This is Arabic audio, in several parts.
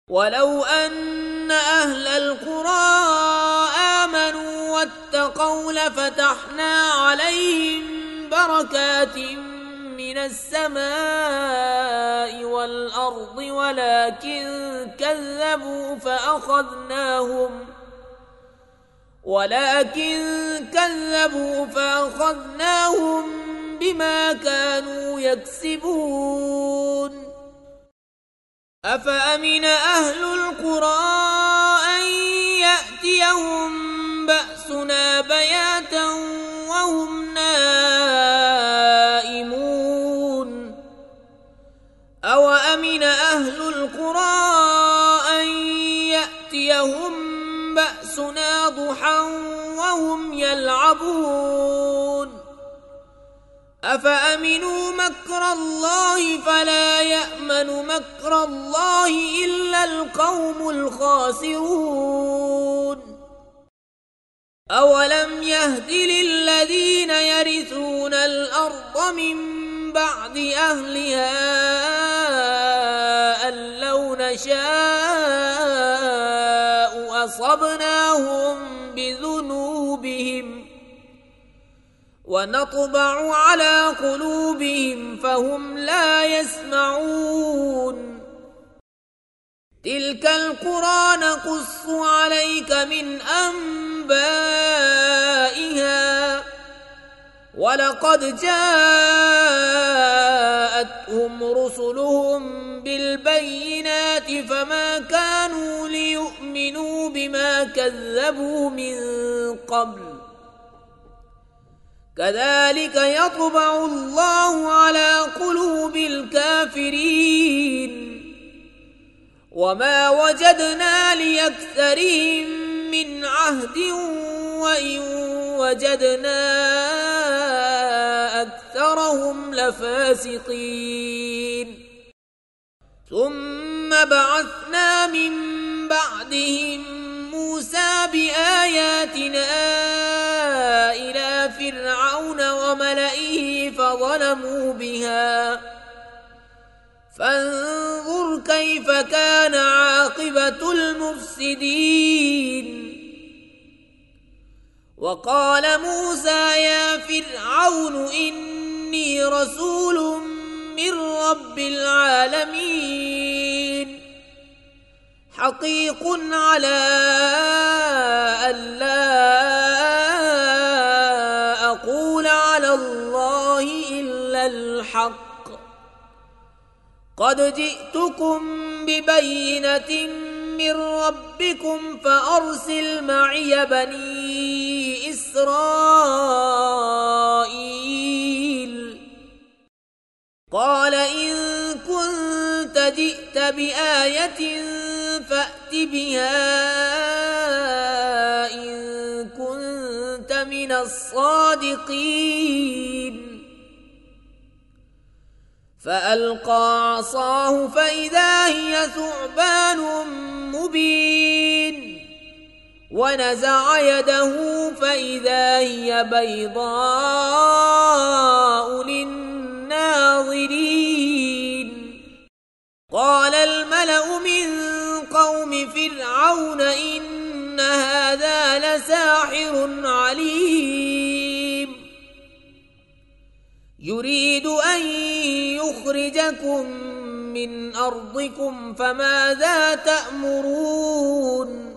ولو أن أهل القرى آمنوا واتقوا لفتحنا عليهم بركات من السماء والأرض ولكن كذبوا فأخذناهم بما كانوا يكسبون. أفأمن أهل القرى أن يأتيهم بأسنا بياتا وهم نائمون أوأمن أهل القرى أن يأتيهم بأسنا ضحى وهم يلعبون أفأمنوا مكر الله فلا يأمن مكر الله إلا القوم الخاسرون. أولم يهد للذين يرثون الأرض من بعد أهلها أن لو نشاء أصبناهم بذنوبهم ونطبع على قلوبهم فهم لا يسمعون. تلك القرى نقص عليك من أنبائها ولقد جاءتهم رسلهم بالبينات فما كانوا ليؤمنوا بما كذبوا من قبل كذلك يطبع الله على قلوب الكافرين وما وجدنا لأكثرهم من عهد وإن وجدنا أكثرهم لفاسقين. ثم بعثنا من بعدهم موسى بآياتنا إلى فرعون وملئه فظلموا بها فانظر كيف كان عاقبة المفسدين. وقال موسى يا فرعون إني رسول من رب العالمين حقيق على ألا أقول على الله إلا الحق قد جئتكم ببينة من ربكم فأرسل معي بني إسرائيل. قال إن كنت جئت بآية فأت بها إن كنت من الصادقين. فألقى عصاه فإذا هي ثعبان مبين ونزع يده فإذا هي بيضاء للناظرين. قال الملأ من قوم فرعون إن هذا لساحر عليم يريد أن يخرجكم من أرضكم فماذا تأمرون.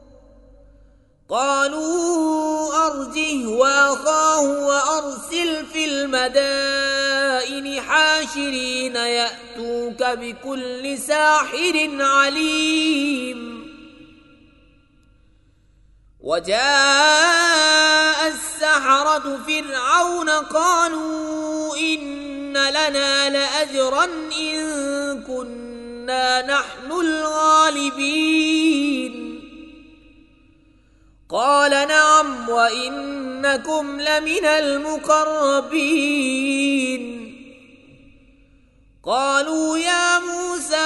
قالوا أرجه وأخاه وأرسل في المدائن حاشرين يأتوك بكل ساحر عليم. وجاء السحرة فرعون قالوا إن لنا لأجرا إن كنا نحن الغالبين. قال نعم وإنكم لمن المقربين. قالوا يا موسى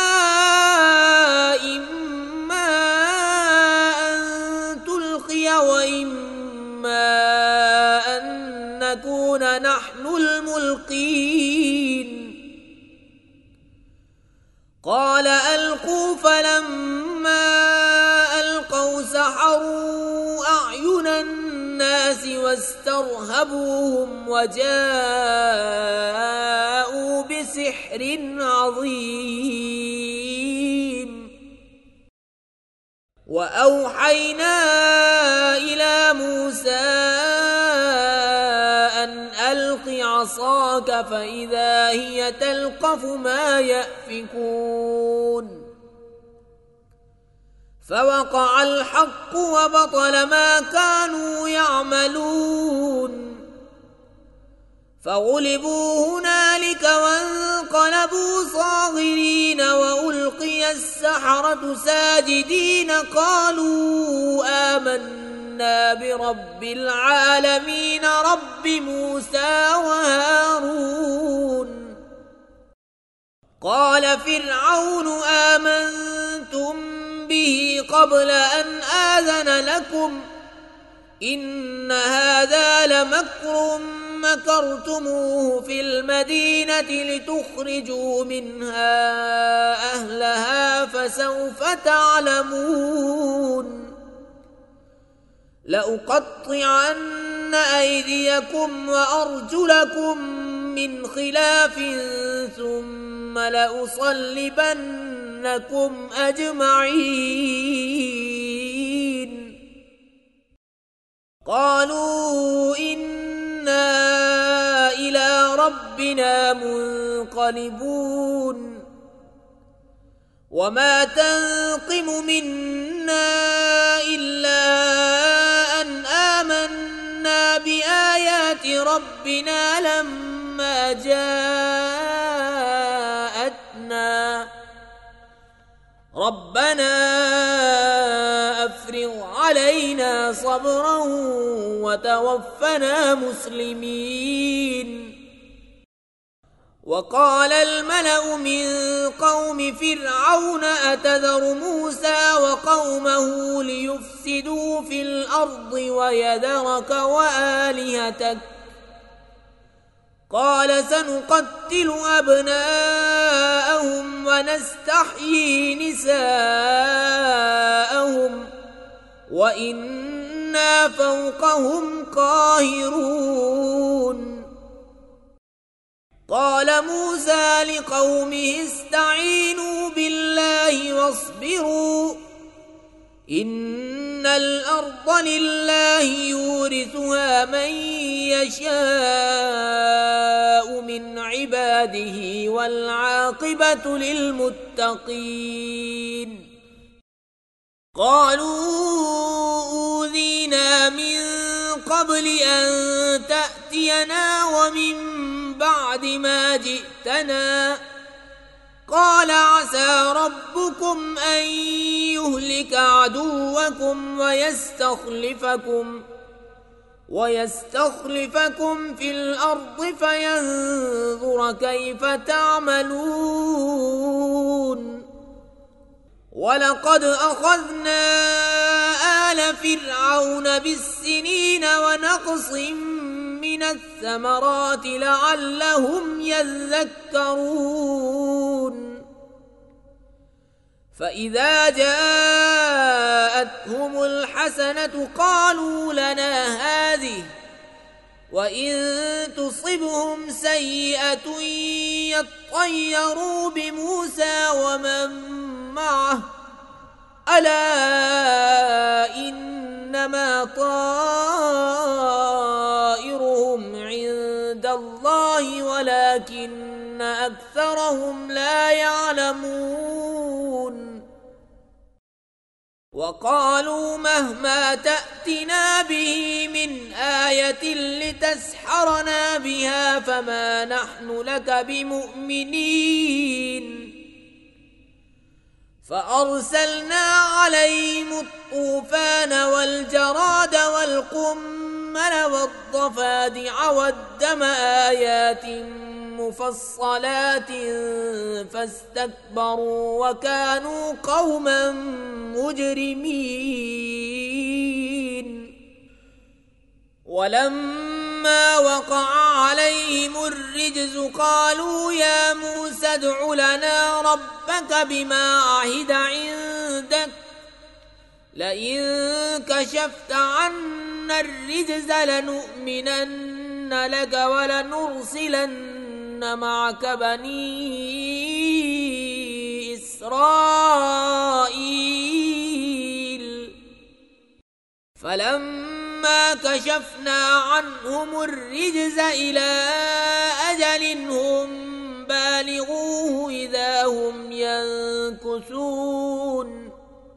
إما أن تلقي وإما أن نكون نحن الملقين. قال ألقوا فلا فلما ألقوا سحروا أعين الناس واسترهبوهم وجاءوا بسحر عظيم. وأوحينا إلى موسى أن ألق عصاك فإذا هي تلقف ما يأفكون. فوقع الحق وبطل ما كانوا يعملون. فغلبوا هنالك وانقلبوا صاغرين وألقي السحرة ساجدين قالوا آمنا برب العالمين رب موسى وهارون. قال فرعون آمنتم به قبل أن آذن لكم إن هذا لمكر مكرتموه في المدينة لتخرجوا منها أهلها فسوف تعلمون. لأقطعن أيديكم وأرجلكم من خلاف ثم لأصلبنكم أجمعين. قالوا إنا إلى ربنا منقلبون. وما تنقم منا إلا أن آمنا بآيات ربنا لما جاءتنا ربنا أفرغ علينا صبرا وتوفنا مسلمين. وقال الملأ من قوم فرعون أتذر موسى وقومه ليفسدوا في الأرض ويذرك وآلهتك قال سنقتل أبناءهم ونستحيي نساءهم وإنا فوقهم قاهرون. قال موسى لقومه استعينوا بالله واصبروا إن الأرض لله يورثها من يشاء من عباده والعاقبة للمتقين. قالوا أوذينا من قبل أن تأتينا ومن بعد ما جئتنا قال عسى ربكم أن يهلك عدوكم ويستخلفكم في الأرض فينظر كيف تعملون. ولقد أخذنا آل فرعون بالسنين ونقص من الثمرات لعلهم يذكرون. فإذا جاءتهم الحسنة قالوا لنا هذه وإن تصبهم سيئة يطيروا بموسى ومن معه ألا إنما طائرهم عند الله ولكن أكثرهم لا يعلمون. وقالوا مهما تأتنا به من آية لتسحرنا بها فما نحن لك بمؤمنين. فأرسلنا عليهم الطوفان والجراد والقمل والضفادع والدم آيات مفصلات فاستكبروا وكانوا قوما مجرمين. ولما فلما وقع عليهم الرجز قالوا يا موسى ادع لنا ربك بما عهد عندك لئن كشفت عنا الرجز لنؤمنن لك ولنرسلن معك بني إسرائيل فلما كشفنا عنهم الرجز إلى أجل هم بالغوه إذا هم ينكثون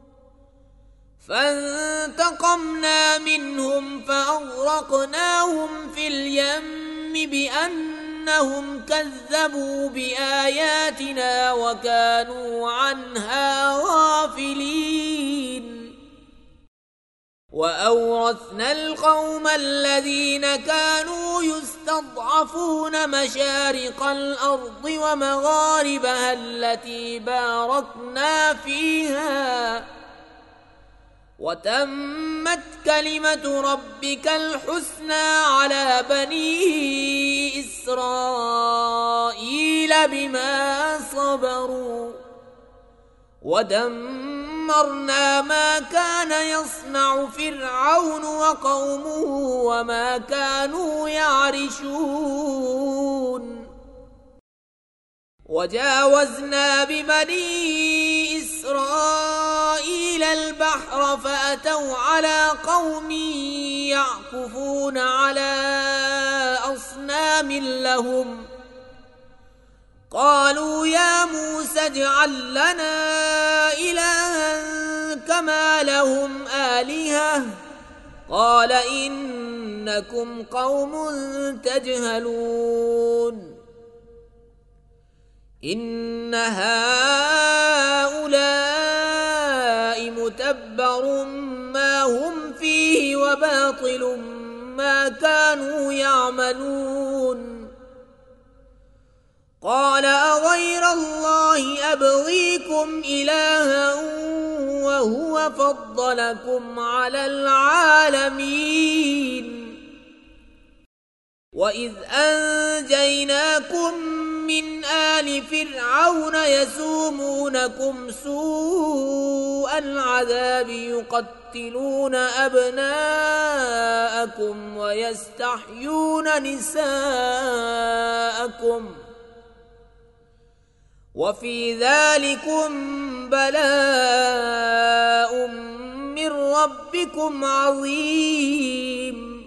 فانتقمنا منهم فأغرقناهم في اليم بأنهم كذبوا بآياتنا وكانوا عنها غافلين وأورثنا القوم الذين كانوا يستضعفون مشارق الأرض ومغاربها التي باركنا فيها وتمت كلمة ربك الحسنى على بني إسرائيل بما صبروا ودمرنا ما كان يصنع فرعون وقومه وما كانوا يعرشون وجاوزنا ببني إسرائيل البحر فأتوا على قوم يعكفون على أصنام لهم قالوا يا موسى اجعل لنا إلها كما لهم آلهة قال إنكم قوم تجهلون إن هؤلاء متبر ما هم فيه وباطل ما كانوا يعملون قال أغير الله أبغيكم إلها وهو فضلكم على العالمين وإذ أنجيناكم من آل فرعون يسومونكم سوء العذاب يقتلون أبناءكم ويستحيون نساءكم وفي ذلكم بلاء من ربكم عظيم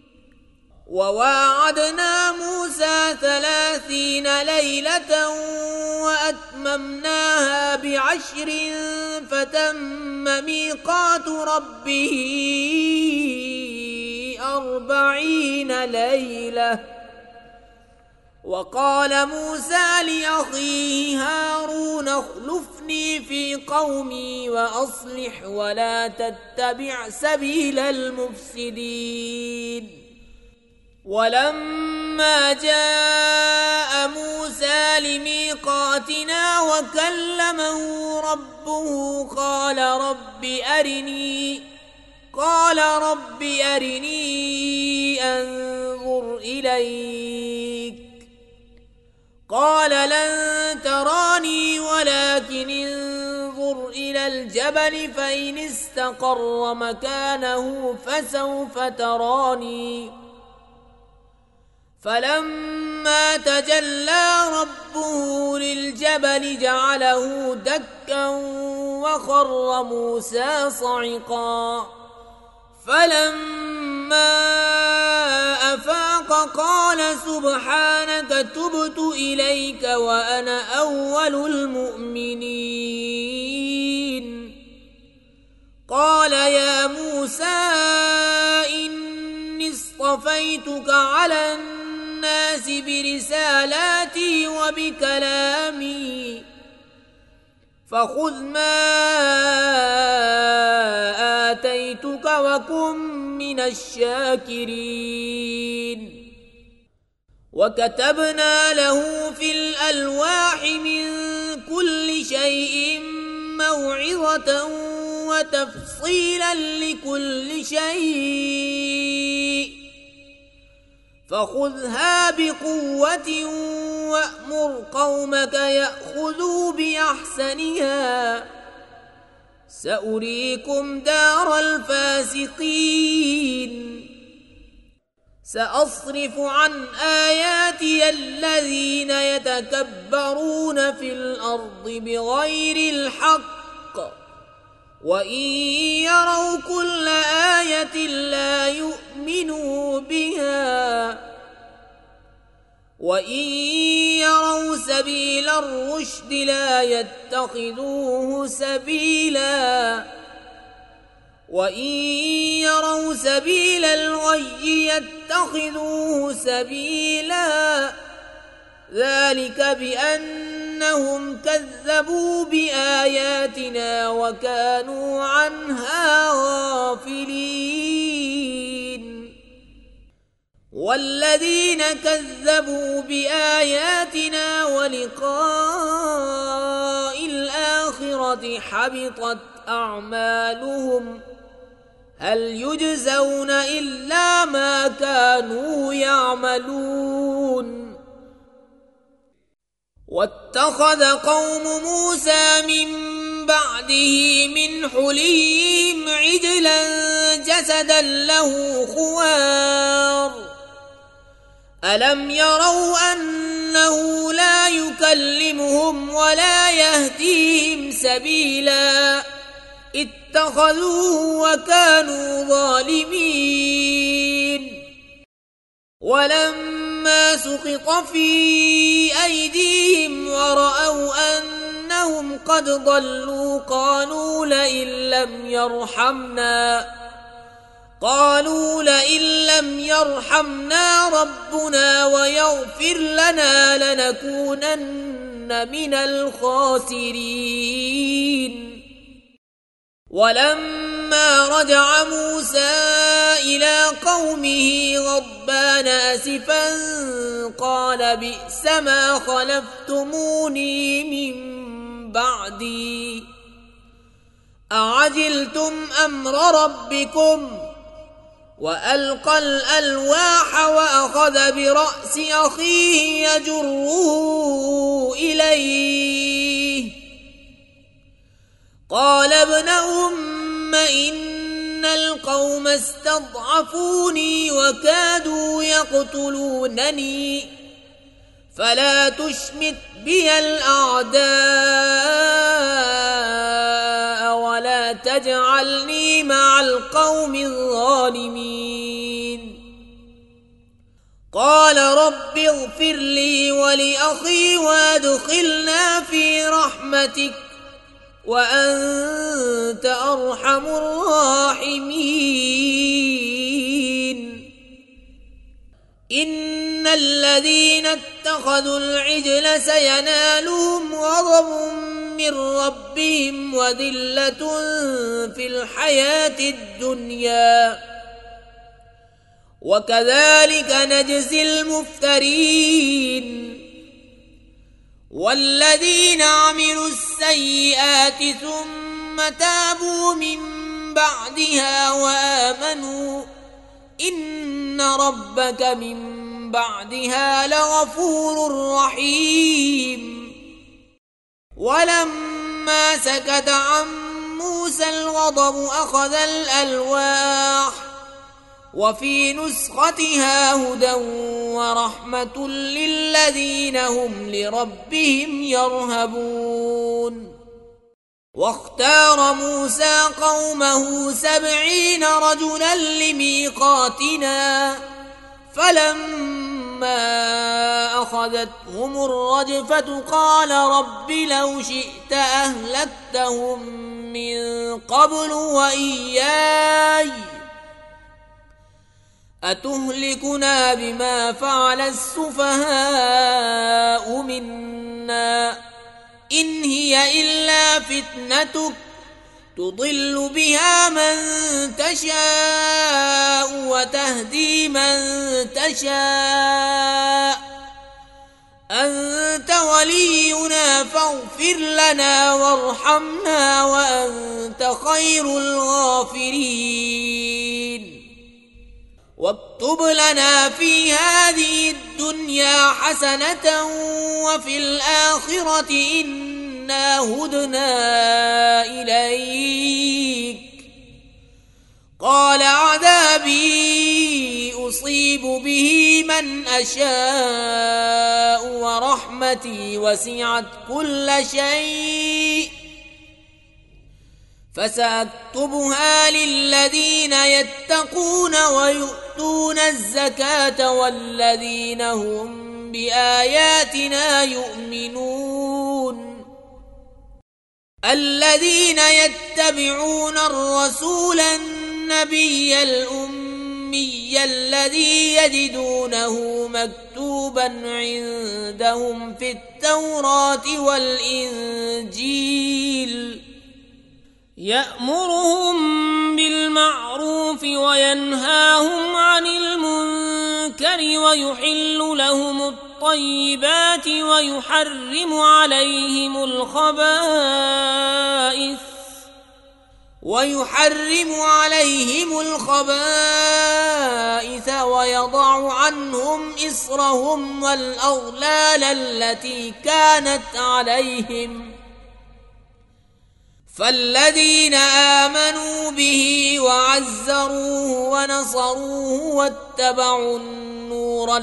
وواعدنا موسى 30 ليلة وأتممناها ب10 فتم ميقات ربه 40 ليلة وقال موسى لأخيه هارون اخلفني في قومي وأصلح ولا تتبع سبيل المفسدين ولما جاء موسى لميقاتنا وكلمه ربه قال رب أرني أنظر إليك قال لن تراني ولكن انظر إلى الجبل فإن استقر مكانه فسوف تراني فلما تجلى ربه للجبل جعله دكا وخر موسى صعقا فلما أفاق قال سبحانك تبت إليك وأنا أول المؤمنين قال يا موسى إني اصطفيتك على الناس برسالاتي وبكلامي فخذ ما آتيتك وكن من الشاكرين وكتبنا له في الألواح من كل شيء موعظة وتفصيلا لكل شيء فخذها بقوة وأمر قومك يأخذوا بأحسنها سأريكم دار الفاسقين سأصرف عن آياتي الذين يتكبرون في الأرض بغير الحق وإن يروا كل آية لا يؤمنوا بها وإن يروا سبيل الرشد لا يتخذوه سبيلا وإن يروا سبيل الغي يتخذوه سبيلا ذلك بأنهم كذبوا بآياتنا وكانوا عنها غافلين والذين كذبوا بآياتنا ولقاء الآخرة حبطت أعمالهم هل يجزون إلا ما كانوا يعملون واتخذ قوم موسى من بعده من حليهم عجلا جسدا له خوار ألم يروا أنه لا يكلمهم ولا يهديهم سبيلا اتخذوه وكانوا ظالمين ولما سقط في أيديهم ورأوا أنهم قد ضلوا قالوا لئن لم يرحمنا ربنا ويغفر لنا لنكونن من الخاسرين ولما رجع موسى إلى قومه غضبان أسفا قال بئس ما خلفتموني من بعدي أعجلتم أمر ربكم وألقى الألواح وأخذ برأس أخيه يجره إليه قال ابن أم إن القوم استضعفوني وكادوا يقتلونني فلا تشمت بي الأعداء ولا تجعلني مع القوم الظالمين قال رب اغفر لي ولأخي وادخلنا في رحمتك وأنت أرحم الراحمين إن الذين اتخذوا العجل سينالهم غضب من ربهم وذلة في الحياة الدنيا وكذلك نجزي المفترين والذين عملوا السيئات ثم تابوا من بعدها وآمنوا إن ربك من بعدها لغفور رحيم ولما سكت عن موسى الغضب أخذ الألواح وفي نسختها هدى ورحمة للذين هم لربهم يرهبون واختار موسى قومه 70 رجلا لميقاتنا فلما أخذتهم الرجفة قال رب لو شئت أهلكتهم من قبل وإياي أتهلكنا بما فعل السفهاء منا إن هي إلا فتنتك تضل بها من تشاء وتهدي من تشاء أنت ولينا فاغفر لنا وارحمنا وأنت خير الغافرين اكتب لنا في هذه الدنيا حسنة وفي الآخرة إنا هدنا إليك. قال عذابي أصيب به من أشاء ورحمتي وسعت كل شيء فسأكتبها للذين يتقون ويؤتون الزكاة والذين هم بآياتنا يؤمنون. الذين يتبعون الرسول النبي الأمي الذي يجدونه مكتوبا عندهم في التوراة والإنجيل يأمرهم بالمعروف وينهاهم عن المنكر ويحل لهم الطيبات ويحرم عليهم الخبائث ويضع عنهم إصرهم والأغلال التي كانت عليهم. فالذين آمنوا به وعزروه ونصروه واتبعوا النور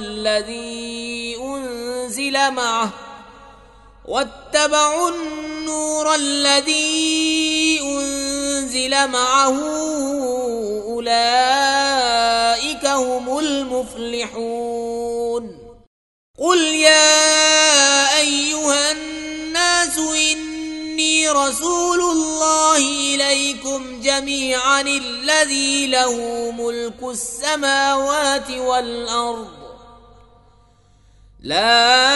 الذي أنزل معه أولئك هم المفلحون. قل يا أيها الناس إني رسول الله إليكم جميعا الذي له ملك السماوات والأرض لا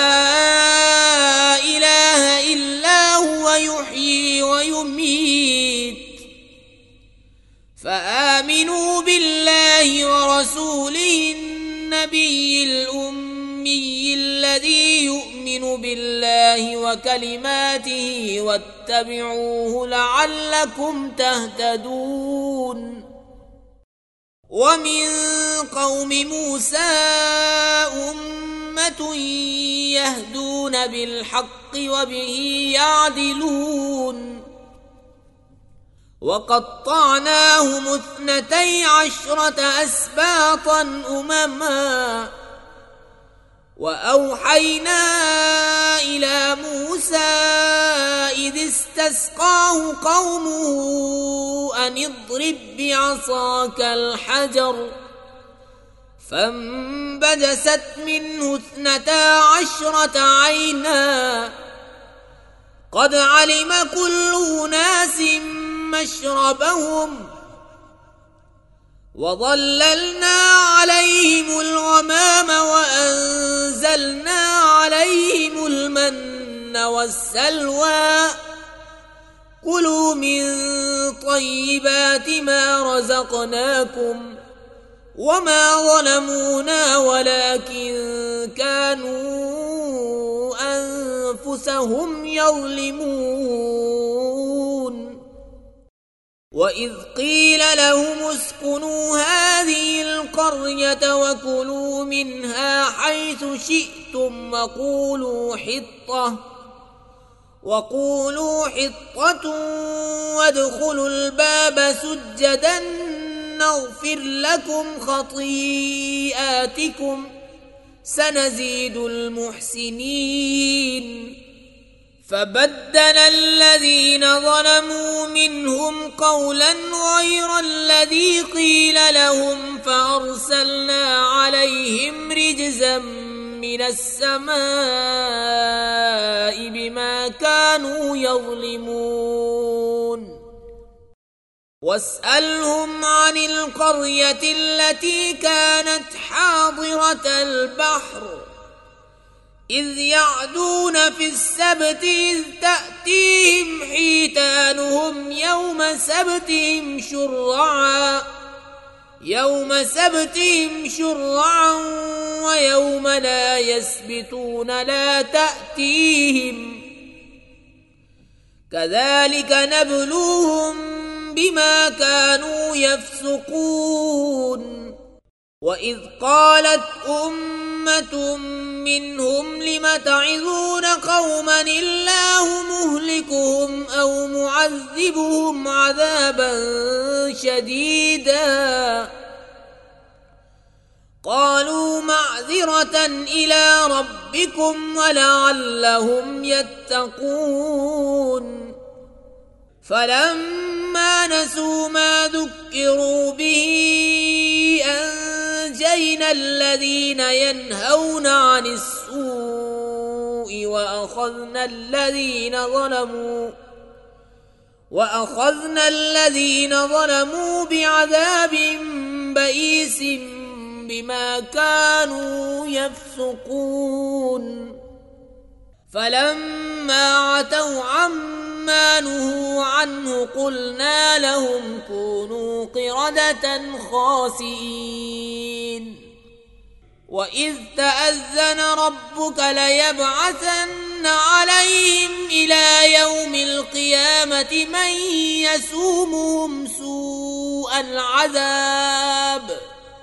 إله إلا هو يحيي ويميت. فآمنوا بالله ورسوله النبي الأمي الذي يؤمن بالله وكلماته واتبعوه لعلكم تهتدون. ومن قوم موسى أمة يهدون بالحق وبه يعدلون. وقطعناهم 12 أسباطا أمما وأوحينا إلى موسى إذ استسقاه قومه أن اضرب بعصاك الحجر فانبجست منه 12 عينا قد علم كل أناس مشربهم وظللنا عليهم الغمام وأنزلنا عليهم المن والسلوى كلوا من طيبات ما رزقناكم وما ظلمونا ولكن كانوا أنفسهم يظلمون. وإذ قيل لهم اسكنوا هذه القرية وكلوا منها حيث شئتم وقولوا حطة وادخلوا الباب سجدا نغفر لكم خطيئاتكم سنزيد المحسنين. فبدل الذين ظلموا منهم قولا غير الذي قيل لهم فأرسلنا عليهم رجزا من السماء بما كانوا يظلمون. واسألهم عن القرية التي كانت حاضرة البحر إذ يعدون في السبت إذ تأتيهم حيتانهم يوم سبتهم شرعا ويوم لا يسبتون لا تأتيهم كذلك نبلوهم بما كانوا يفسقون. وإذ قالت أمة منهم لم تعظون قوما الله مهلكهم أو معذبهم عذابا شديدا قالوا معذرة إلى ربكم ولعلهم يتقون فلما نسوا ما ذكروا به أنجينا الذين ينهون عن السوء وأخذنا الذين ظلموا بعذاب بئيس بما كانوا يفسقون فلما عتوا عما نهوا عنه قلنا لهم كونوا قردة خاسئين وإذ تأذن ربك ليبعثن عليهم إلى يوم القيامة من يسومهم سوء العذاب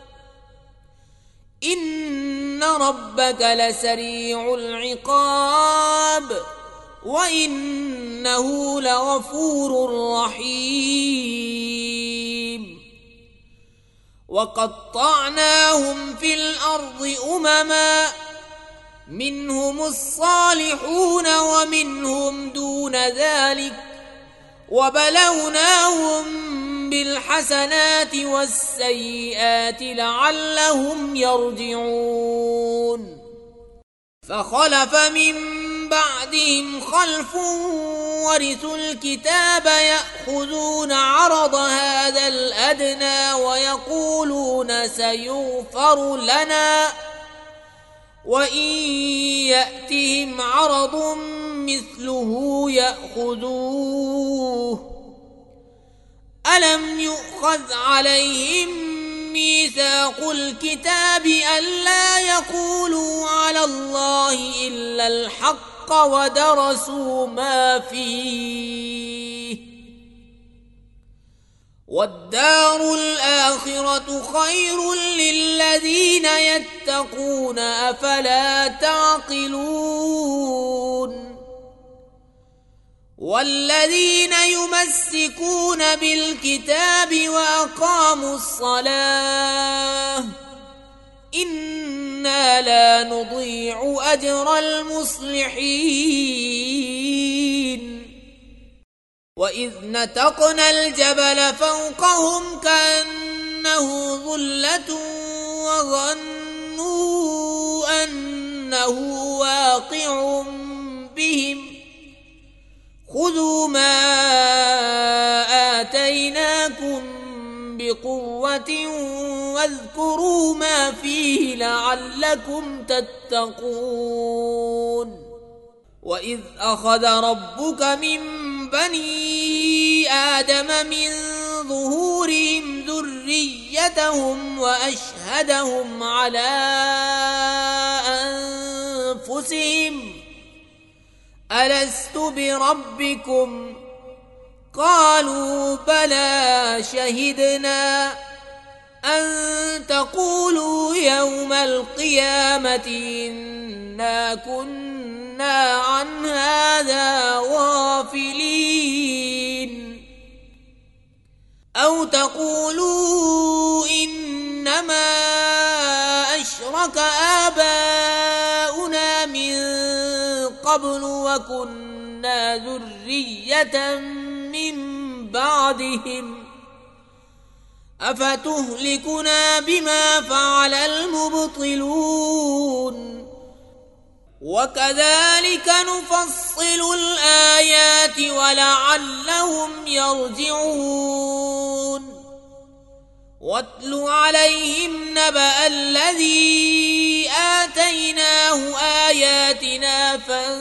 إن ربك لسريع العقاب وإنه لغفور رحيم وقطعناهم في الأرض أمما منهم الصالحون ومنهم دون ذلك وبلوناهم بالحسنات والسيئات لعلهم يرجعون فخلف من بعدهم خلف ورثوا الكتاب يأخذون عرض هذا الأدنى ويقولون سيغفر لنا وإن يأتهم عرض مثله يأخذوه ألم يؤخذ عليهم ميثاق الكتاب ألا يقولوا على الله إلا الحق ودرسوا ما فيه والدار الآخرة خير للذين يتقون أفلا تعقلون والذين يمسكون بالكتاب وأقاموا الصلاة إنا لا نضيع أجر المصلحين وإذ نتقنا الجبل فوقهم كأنه ظلة وظنوا أنه واقع بهم خذوا ما آتيناكم بقوة واذكروا ما فيه لعلكم تتقون وإذ أخذ ربك من بني آدم من ظهورهم ذريتهم وأشهدهم على أنفسهم ألست بربكم قالوا بلى شهدنا أن تقولوا يوم القيامة إنا كنا عن هذا غافلين أو تقولوا إنما أشرك آباؤنا من قبل وكنا ذرية من بعدهم أفتهلكنا بما فعل المبطلون وكذلك نفصل الآيات ولعلهم يرجعون واتل عليهم نبأ الذي آتيناه آياتنا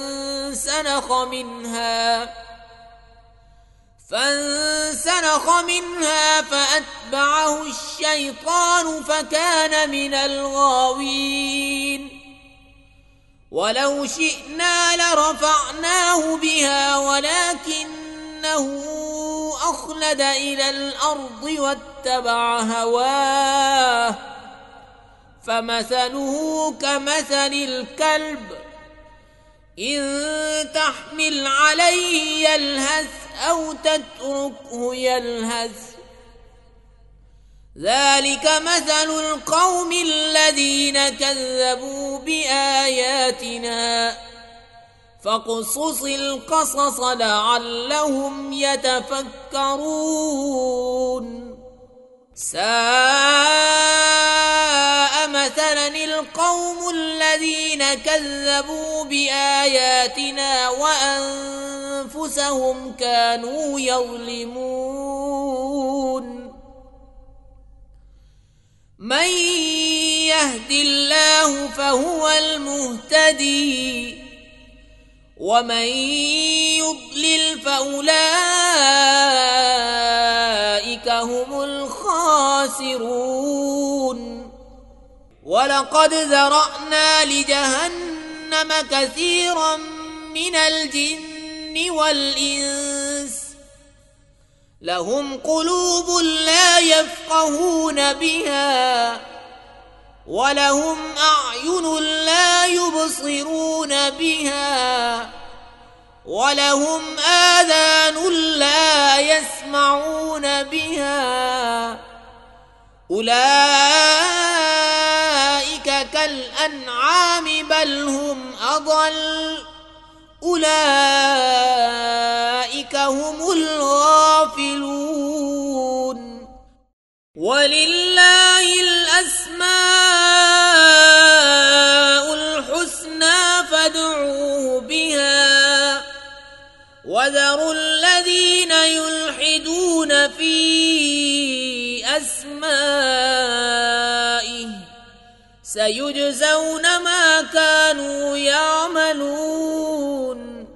فانسلخ منها فأتبعه الشيطان فكان من الغاوين ولو شئنا لرفعناه بها ولكنه أخلد إلى الأرض واتبع هواه فمثله كمثل الكلب إن تحمل عليه يلهث أو تتركه يلهث ذلك مثل القوم الذين كذبوا بآياتنا فاقصص القصص لعلهم يتفكرون ساء مثلا القوم الذين كذبوا بآياتنا وأنفسهم كانوا يظلمون من يهد الله فهو المهتدي ومن يضلل فأولئك هم الخاسرون ولقد ذرأنا لجهنم كثيرا من الجن والإنس لهم قلوب لا يفقهون بها ولهم أعين لا يبصرون بها ولهم آذان لا يسمعون بها أولئك كالأنعام بل هم أضل أولئك هم الغافلون ولله الأسماء الحسنى فادعوه بها وذروا الذين يلحدون في أسمائه سيجزون ما كانوا يعملون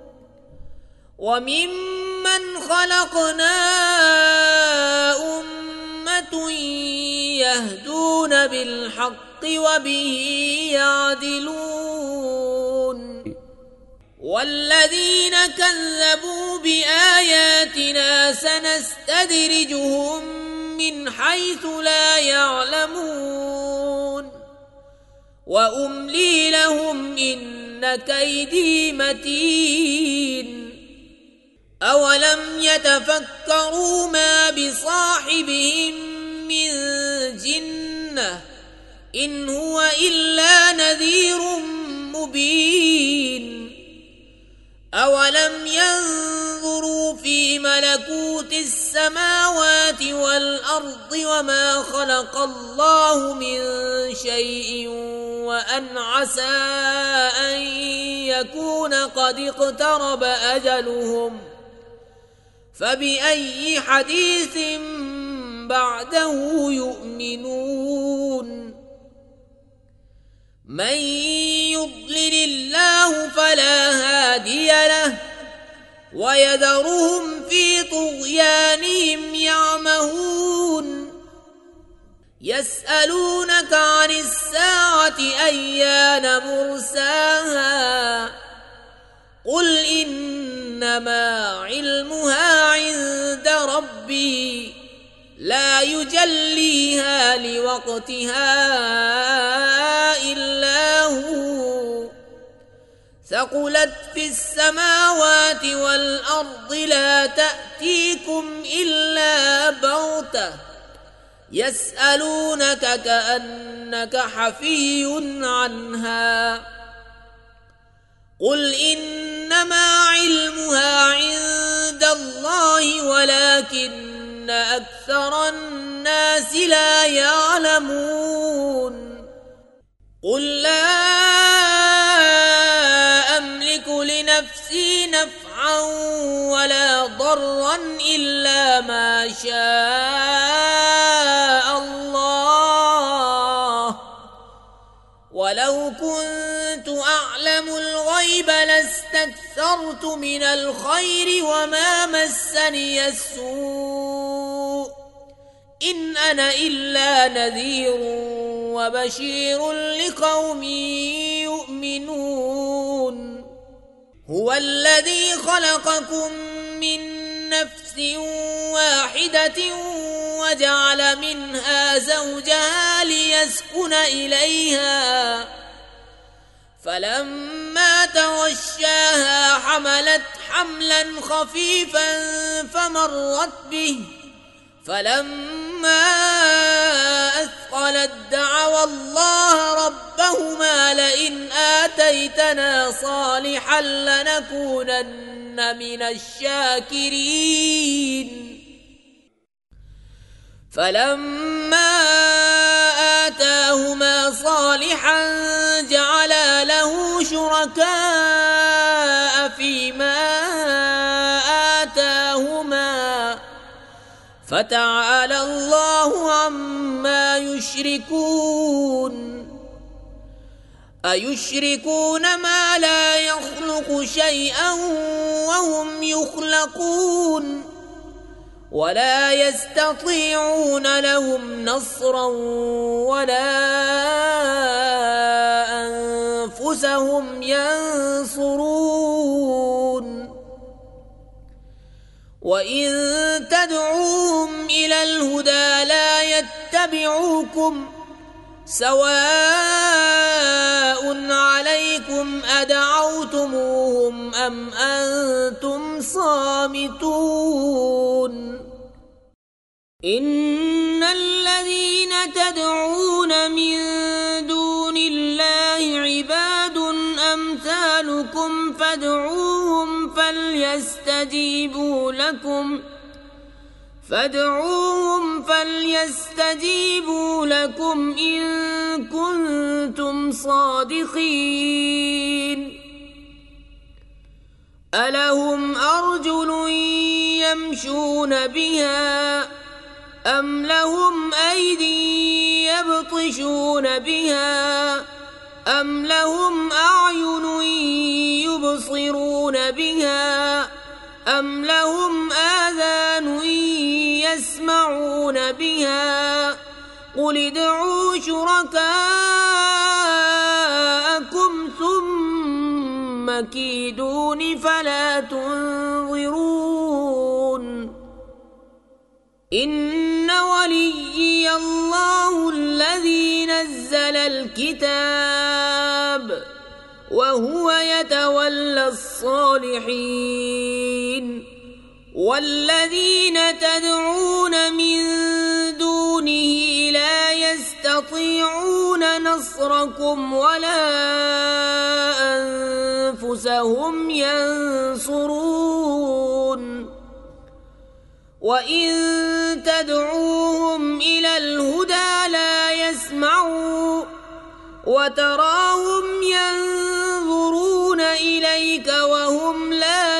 وممن خلقنا أمة يهدون بالحق وبه يعدلون والذين كذبوا بآياتنا سنستدرجهم من حيث لا يعلمون وأملي لهم إن كيدي متين أولم يتفكروا ما بصاحبهم من جنة إن هو إلا نذير مبين أولم ينظروا في ملكوت السماوات والأرض وما خلق الله من شيء وأن عسى أن يكون قد اقترب أجلهم فبأي حديث بعده يؤمنون من يضلل الله فلا هادي له ويذرهم في طغيانهم يعمهون يسألونك عن الساعة أيان مرساها قل إنما علمها عند ربي لا يجليها لوقتها إلا هو ثقلت في السماوات والأرض لا تأتيكم إلا بغتة يسألونك كأنك حفي عنها قل إنما علمها عند الله ولكن أكثر الناس لا يعلمون قل لا أملك لنفسي نفعا ولا ضرا إلا ما شاء الله ولو كنت أعلم الغيب لاستكثرت من الخير وما مسني السوء إن أنا إلا نذير وبشير لقوم يؤمنون هو الذي خلقكم من نفس واحدة وجعل منها زوجها ليسكن إليها فلما تغشاها حملت حملا خفيفا فمرت به فلما أثقلت دعوا الله ربهما لئن آتيتنا صالحا لنكونن من الشاكرين فلما آتاهما صالحا جعلا له شركاء فيما آتاهما فتعالى الله عما يشركون أيشركون ما لا يخلق شيئا وهم يخلقون ولا يستطيعون لهم نصرا ولا أنفسهم ينصرون وإن تدعوهم إلى الهدى لا يتبعوكم سواء عليكم أدعوتموهم أم أنتم صامتون إن الذين تدعون من دون الله عباد أمثالكم فادعوهم فليستجيبوا لكم إن كنتم صادقين ألهم أرجل يمشون بها أم لهم أيدي يبطشون بها أم لهم أعين يبصرون بها أم لهم آذان يسمعون بها قل ادعوا شركاءكم ثم كيدون فلا تنظرون إن وليي الله الذي نزل الكتاب وهو يتولى الصالحين والذين تدعون من دونه لا يستطيعون نصركم ولا أنفسهم ينصرون وإن تدعوهم إلى الهدى لا يسمعوا وتراهم ينظرون إليك وهم لا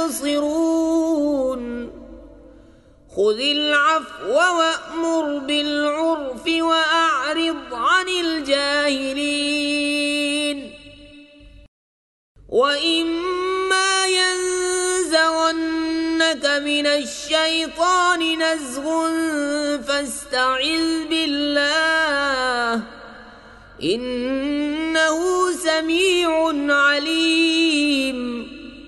يبصرون خذ العفو وأمر بالعرف وأعرض عن الجاهلين وإما ينزغنك من الشيطان نزغ فاستعذ بالله إنه سميع عليم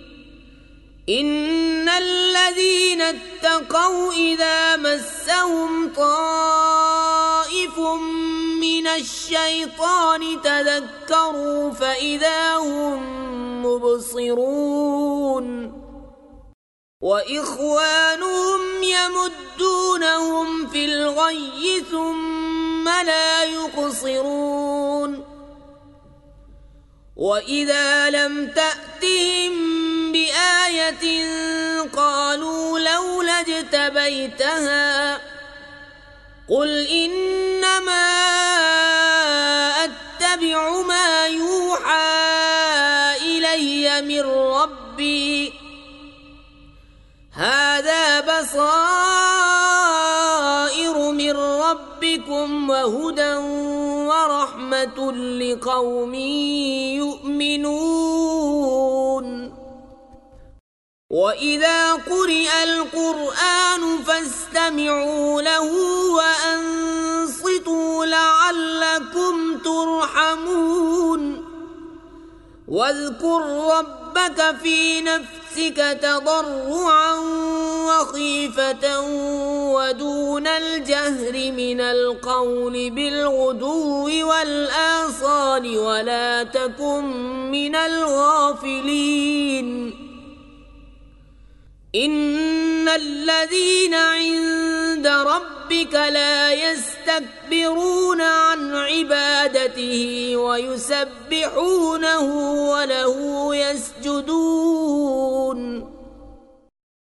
إن الذين اتقوا إذا مسهم طائف من الشيطان تذكروا فإذا هم مبصرون وإخوانهم يمدونهم في الغي ثم لا يقصرون وإذا لم تأتهم بآية قالوا لولا اجتبيتها قل إنما أتبع ما يوحى إلي من ربي هذا بصائر من ربكم وهدى ورحمة لقوم يؤمنون وإذا قرئ القرآن فاستمعوا له وأنصتوا لعلكم ترحمون واذكر ربك في نفسك نفسك تضرعا وخيفة ودون الجهر من القول بالغدو والآصال ولا تكن من الغافلين إن الذين عند ربك لا يستكبرون عن عبادته ويسبحونه وله يسجدون